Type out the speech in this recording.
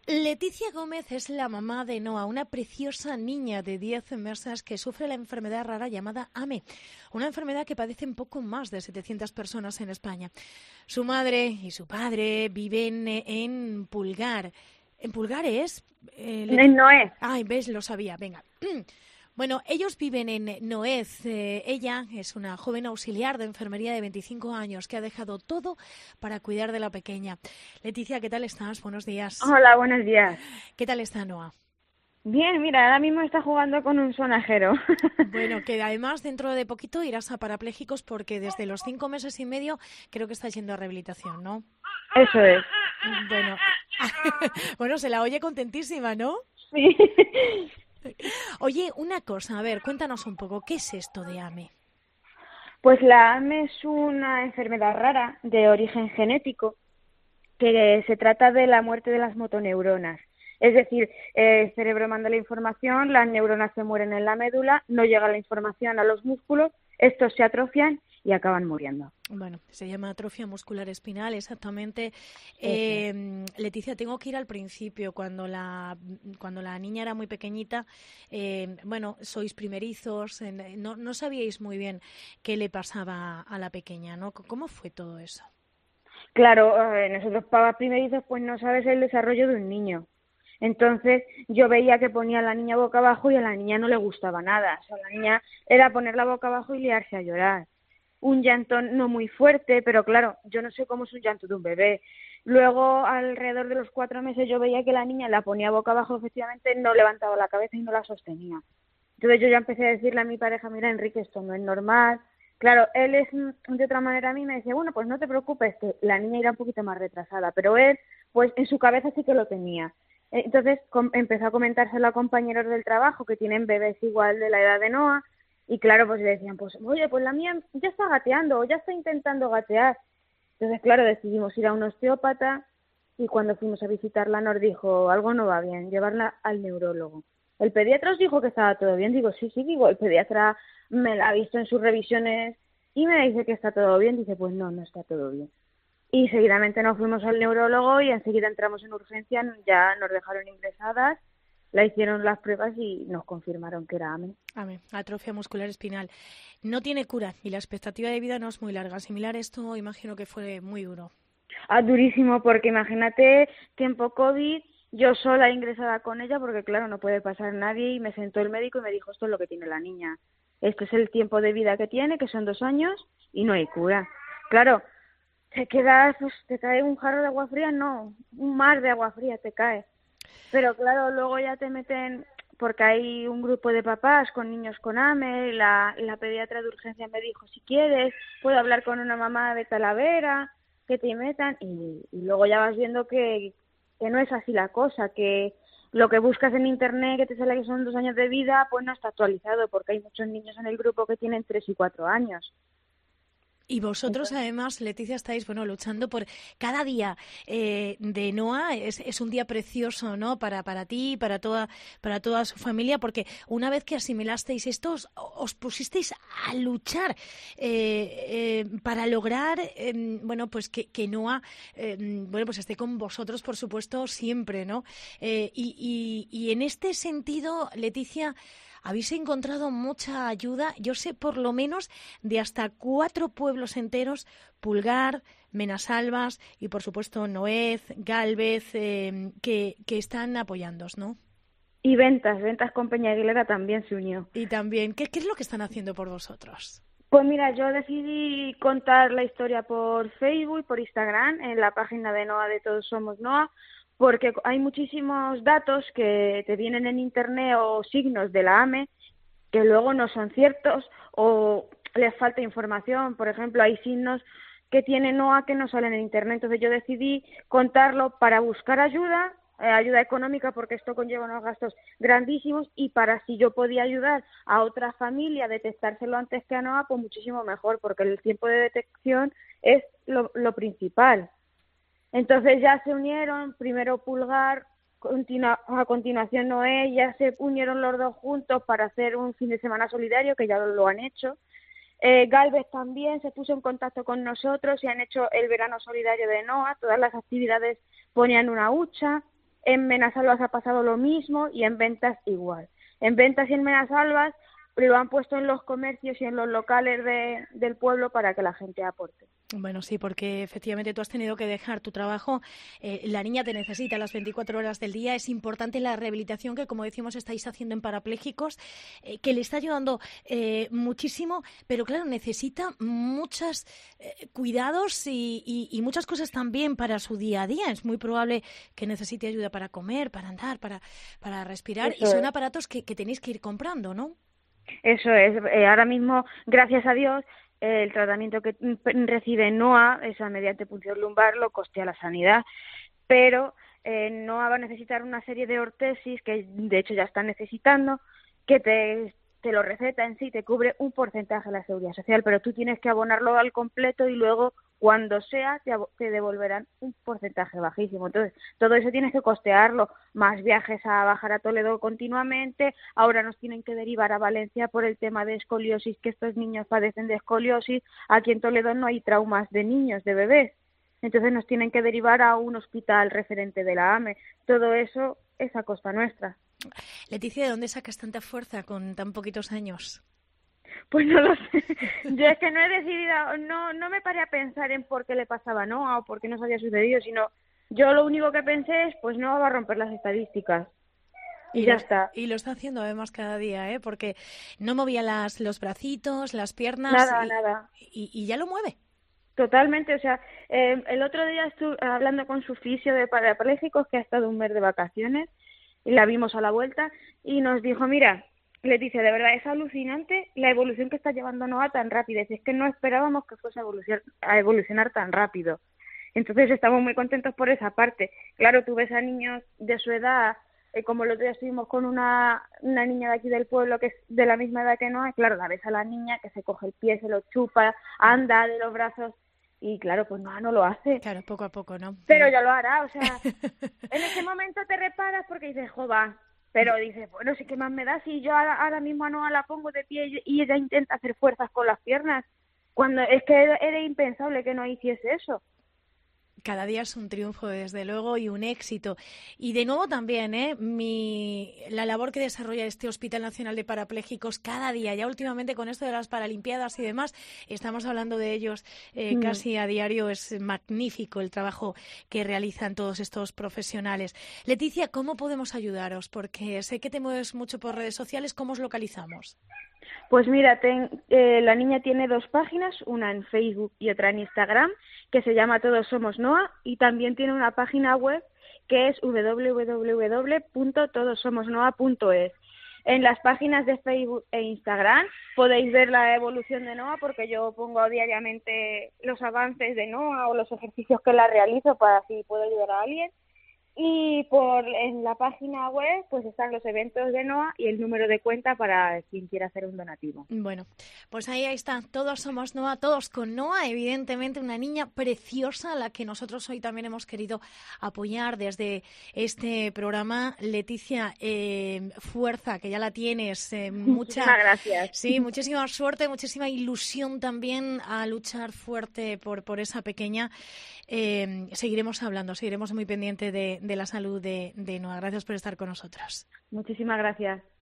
Leticia Gómez es la mamá de Noa, una preciosa niña de 10 meses que sufre la enfermedad rara llamada AME, una enfermedad que padecen poco más de 700 personas en España. Su madre y su padre viven en Pulgar. ¿En Pulgar es? No es. Ay, ves, lo sabía, venga. Bueno, ellos viven en Noez. Ella es una joven auxiliar de enfermería de 25 años que ha dejado todo para cuidar de la pequeña. Leticia, ¿qué tal estás? Buenos días. Hola, buenos días. ¿Qué tal está Noa? Bien, mira, ahora mismo está jugando con un sonajero. Bueno, que además dentro de poquito irás a parapléjicos porque desde los 5 meses y medio creo que está yendo a rehabilitación, ¿no? Eso es. Bueno, bueno, se la oye contentísima, ¿no? Sí. Oye, una cosa, a ver, cuéntanos un poco, ¿qué es esto de AME? Pues la AME es una enfermedad rara de origen genético que se trata de la muerte de las motoneuronas. Es decir, el cerebro manda la información, las neuronas se mueren en la médula, no llega la información a los músculos, estos se atrofian y acaban muriendo. Bueno, se llama atrofia muscular espinal, exactamente. Eso. Leticia, tengo que ir al principio, cuando la niña era muy pequeñita. Bueno, sois primerizos, no sabíais muy bien qué le pasaba a la pequeña, ¿no? ¿Cómo fue todo eso? Claro, nosotros para primerizos pues no sabes el desarrollo de un niño. Entonces yo veía que ponía a la niña boca abajo y a la niña no le gustaba nada. O sea, la niña era ponerla boca abajo y liarse a llorar. Un llanto no muy fuerte, pero claro, yo no sé cómo es un llanto de un bebé. Luego, alrededor de los 4 meses, yo veía que la niña la ponía boca abajo, efectivamente no levantaba la cabeza y no la sostenía. Entonces yo ya empecé a decirle a mi pareja, mira Enrique, esto no es normal. Claro, él es de otra manera a mí me decía, bueno, pues no te preocupes, que la niña irá un poquito más retrasada, pero él, pues en su cabeza sí que lo tenía. Entonces empezó a comentárselo a compañeros del trabajo que tienen bebés igual de la edad de Noah, y claro, pues le decían, pues oye, pues la mía ya está gateando o ya está intentando gatear. Entonces, claro, decidimos ir a un osteópata y cuando fuimos a visitarla nos dijo, algo no va bien, llevarla al neurólogo. El pediatra os dijo que estaba todo bien. Digo, sí, digo, el pediatra me la ha visto en sus revisiones y me dice que está todo bien. Dice, pues no, no está todo bien. Y seguidamente nos fuimos al neurólogo y enseguida entramos en urgencia, ya nos dejaron ingresadas, la hicieron las pruebas y nos confirmaron que era AME. AME, atrofia muscular espinal. No tiene cura y la expectativa de vida no es muy larga. Similar esto, imagino que fue muy duro. Durísimo, porque imagínate tiempo COVID, yo sola ingresada con ella, porque claro, no puede pasar nadie, y me sentó el médico y me dijo, esto es lo que tiene la niña. Este es el tiempo de vida que tiene, que son 2 años, y no hay cura. Claro, te quedas, pues, te cae un jarro de agua fría, no, un mar de agua fría te cae. Pero claro, luego ya te meten, porque hay un grupo de papás con niños con AME, la pediatra de urgencia me dijo, si quieres, puedo hablar con una mamá de Talavera, que te metan, y luego ya vas viendo que no es así la cosa, que lo que buscas en internet, que te sale que son 2 años de vida, pues no está actualizado, porque hay muchos niños en el grupo que tienen 3 y 4 años. Y vosotros, Entonces, además, Leticia, estáis, bueno, luchando por cada día de Noa. Es un día precioso, ¿no? Para ti, para toda su familia, porque una vez que asimilasteis esto, os pusisteis a luchar para lograr, bueno, pues que Noa, bueno, pues esté con vosotros, por supuesto, siempre, ¿no? Y en este sentido, Leticia, habéis encontrado mucha ayuda. Yo sé por lo menos de hasta 4 pueblos enteros: Pulgar, Menasalvas y, por supuesto, Noez, Gálvez, que están apoyándoos, ¿no? y ventas con Peña Aguilera también se unió. Y también, ¿qué es lo que están haciendo por vosotros? Pues mira, yo decidí contar la historia por Facebook, por Instagram, en la página de NOA de Todos Somos NOA, porque hay muchísimos datos que te vienen en Internet o signos de la AME que luego no son ciertos o les falta información. Por ejemplo, hay signos que tiene NOA que no salen en Internet. Entonces yo decidí contarlo para buscar ayuda, ayuda económica, porque esto conlleva unos gastos grandísimos, y para si yo podía ayudar a otra familia a detectárselo antes que a NOA, pues muchísimo mejor, porque el tiempo de detección es lo principal. Entonces ya se unieron, primero Pulgar, a continuación Noé, ya se unieron los dos juntos para hacer un fin de semana solidario, que ya lo han hecho. Gálvez también se puso en contacto con nosotros y han hecho el verano solidario de NOA. Todas las actividades ponían una hucha. En Menasalvas ha pasado lo mismo y en ventas igual. En ventas y en Menasalvas lo han puesto en los comercios y en los locales del pueblo para que la gente aporte. Bueno, sí, porque efectivamente tú has tenido que dejar tu trabajo. La niña te necesita las 24 horas del día. Es importante la rehabilitación que, como decimos, estáis haciendo en parapléjicos, que le está ayudando muchísimo, pero claro, necesita muchos cuidados y muchas cosas también para su día a día. Es muy probable que necesite ayuda para comer, para andar, para respirar. Eso Y son es. aparatos que tenéis que ir comprando, ¿no? Eso es. Ahora mismo, gracias a Dios, el tratamiento que recibe NOA, esa mediante punción lumbar, lo costea la sanidad, pero NOA va a necesitar una serie de ortesis que de hecho ya está necesitando, que te lo receta en sí, te cubre un porcentaje de la seguridad social, pero tú tienes que abonarlo al completo y luego cuando sea te devolverán un porcentaje bajísimo. Entonces, todo eso tienes que costearlo, más viajes a bajar a Toledo continuamente. Ahora nos tienen que derivar a Valencia por el tema de escoliosis, que estos niños padecen de escoliosis. Aquí en Toledo no hay traumas de niños, de bebés. Entonces nos tienen que derivar a un hospital referente de la AME. Todo eso es a costa nuestra. Leticia, ¿de dónde sacas tanta fuerza con tan poquitos años? Pues no lo sé. Yo es que no he decidido, no me paré a pensar en por qué le pasaba a Noah o por qué nos había sucedido, sino yo lo único que pensé es, pues no va a romper las estadísticas. Y ya está. Y lo está haciendo además cada día, ¿eh? Porque no movía los bracitos, las piernas Nada. y ya lo mueve. Totalmente, o sea, el otro día estuve hablando con su fisio de parapléjicos que ha estado un mes de vacaciones y la vimos a la vuelta y nos dijo, mira, le dice, de verdad es alucinante la evolución que está llevando Noah tan rápida. Es que no esperábamos que fuese a evolucionar tan rápido. Entonces estamos muy contentos por esa parte. Claro, tú ves a niños de su edad, como el otro día estuvimos con una niña de aquí del pueblo que es de la misma edad que Noah, claro, la ves a la niña que se coge el pie, se lo chupa, anda de los brazos y claro, pues Noah no lo hace. Claro, poco a poco, ¿no? Pero ya lo hará, o sea, en ese momento te reparas porque dices, jova, pero dices, bueno, sí que más me da si yo ahora mismo a Noah la pongo de pie y ella intenta hacer fuerzas con las piernas, cuando es que era impensable que no hiciese eso. Cada día es un triunfo, desde luego, y un éxito. Y de nuevo también, la labor que desarrolla este Hospital Nacional de Parapléjicos cada día, ya últimamente con esto de las Paralimpiadas y demás, estamos hablando de ellos casi a diario. Es magnífico el trabajo que realizan todos estos profesionales. Leticia, ¿cómo podemos ayudaros? Porque sé que te mueves mucho por redes sociales. ¿Cómo os localizamos? Pues mira, la niña tiene 2 páginas, una en Facebook y otra en Instagram, que se llama Todos Somos Noah, y también tiene una página web que es www.todosomosnoah.es. En las páginas de Facebook e Instagram podéis ver la evolución de Noah, porque yo pongo diariamente los avances de Noah o los ejercicios que la realizo para así puedo ayudar a alguien. Y en la página web pues están los eventos de NOA y el número de cuenta para quien quiera hacer un donativo. Bueno, pues ahí está. Todos somos NOA, todos con NOA. Evidentemente una niña preciosa a la que nosotros hoy también hemos querido apoyar desde este programa. Leticia, fuerza, que ya la tienes. Muchísimas gracias. Sí, muchísima suerte, muchísima ilusión también a luchar fuerte por esa pequeña. Seguiremos hablando, seguiremos muy pendientes de la salud de Noa. Gracias por estar con nosotros. Muchísimas gracias.